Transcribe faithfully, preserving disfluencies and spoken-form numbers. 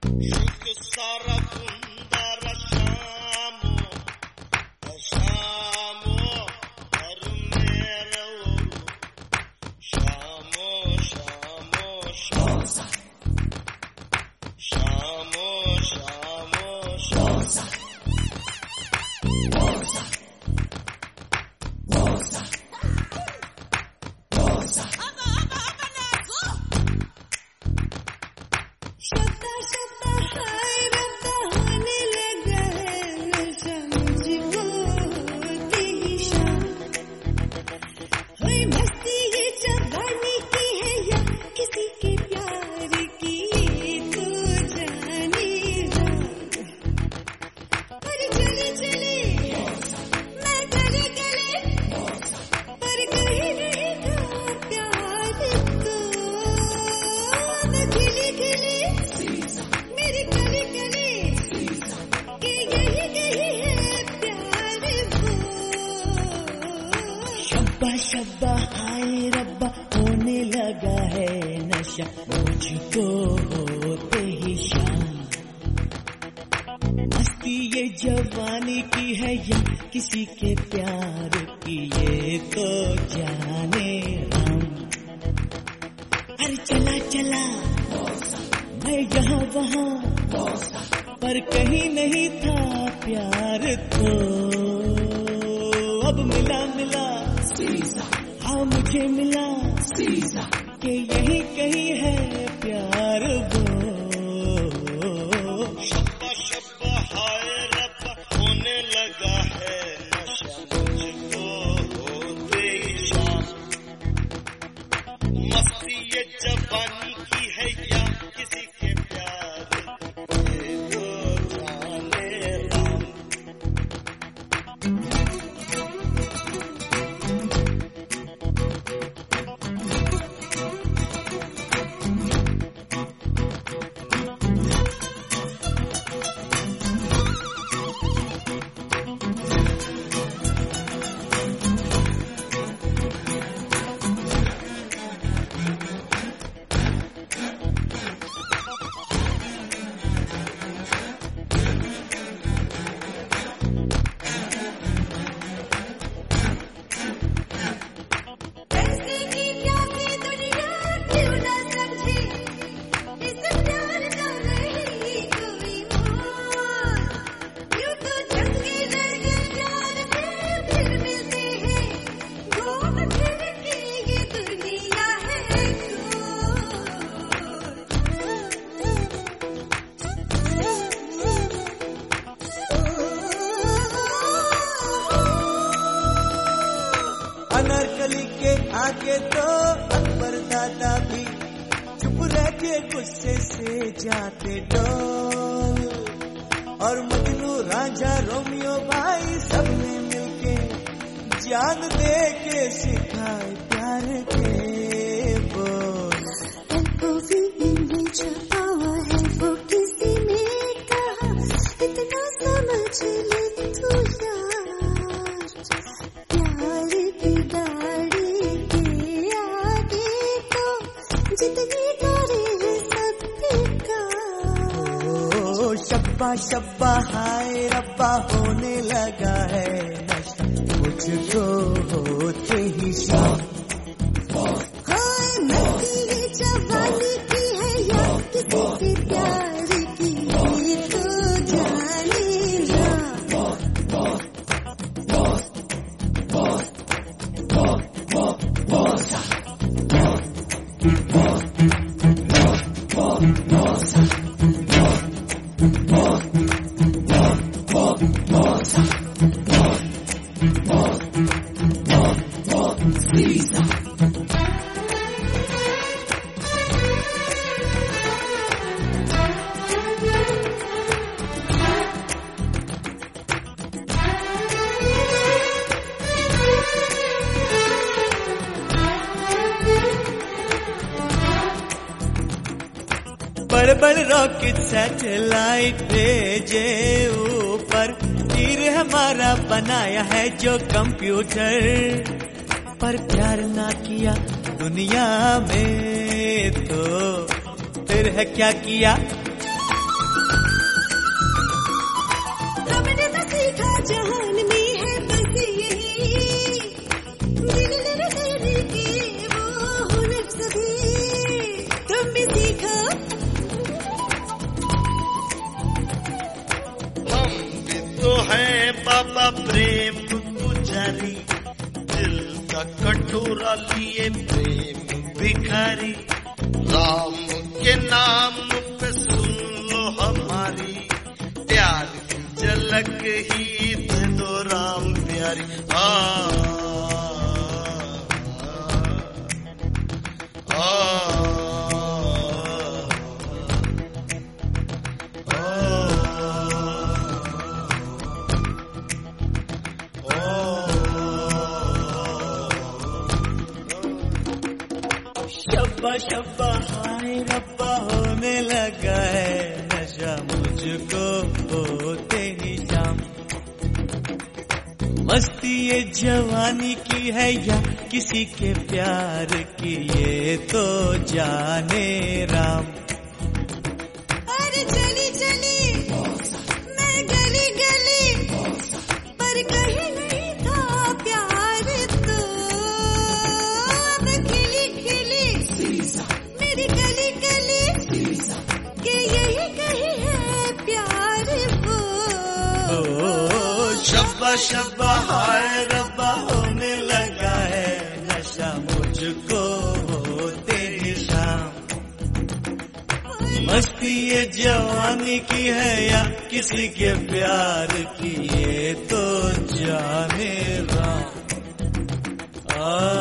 शब्बा शब्बा हाय रब्बा होने लगा है नशा मुझको होते ही शाम। मस्ती ये जवानी की है या किसी के प्यार की ये तो जाने हम। अरे चला चला मैं यहाँ वहाँ पर कहीं नहीं था प्यार तो अब मिला मिला हाँ मुझे मिला कि यही कहीं है प्यार वो। शब्बा शब्बा हाय रब्बा होने लगा है नशा मुझको होते ही शाम। मस्ती ये जवानी की है या किसी के प्यार ये तो जाने राम। अनारकली के आगे तो अकबर दादा भी चुप रह के गुस्से से जाते डोल। और मजनू राजा रोमियो भाई सबने मिलके जान दे के सिखाए प्यार के बोल। छुपावा है वो किसी ने कहा इतना समझ ले तू यार। प्यार की गाड़ी के आगे तो जितनी गाड़ी है सब बेकार। ओ शब्बा शब्बा हाय रब्बा होने लगा है नशा मुझको होते ही शाम। हाय मस्ती ये जवानी की है या किसी के प्यार की ये तो जाने ना। बड़ बड़ रॉकेट सैटेलाइट भेजे ऊपर तीर हमारा बनाया है जो कंप्यूटर। पर प्यार ना किया दुनिया में तो फिर है क्या किया। प्रेम पुजारी, दिल का कटोरा लिए प्रेम भिखारी। राम के नाम पे सुन लो हमारी, प्यार की झलक ही दे दो राम प्यारी। आ, आ, आ, शब्बा शब्बा हाय रब्बा होने लगा है नशा मुझको होते ही शाम। मस्ती ये जवानी की है या किसी के प्यार की, ये तो जाने राम। अरे चली चली मैं गली गली, पर कहीं नहीं था प्यार तो। अब खिली खिली मेरी गली गली, के यही कहीं है प्यार वो। शब्बा शब्बा हाय रब्बा होने लगा है नशा मुझको होते ही शाम। मस्ती ये जवानी की है या किसी के प्यार की, ये तो जाने राम। आ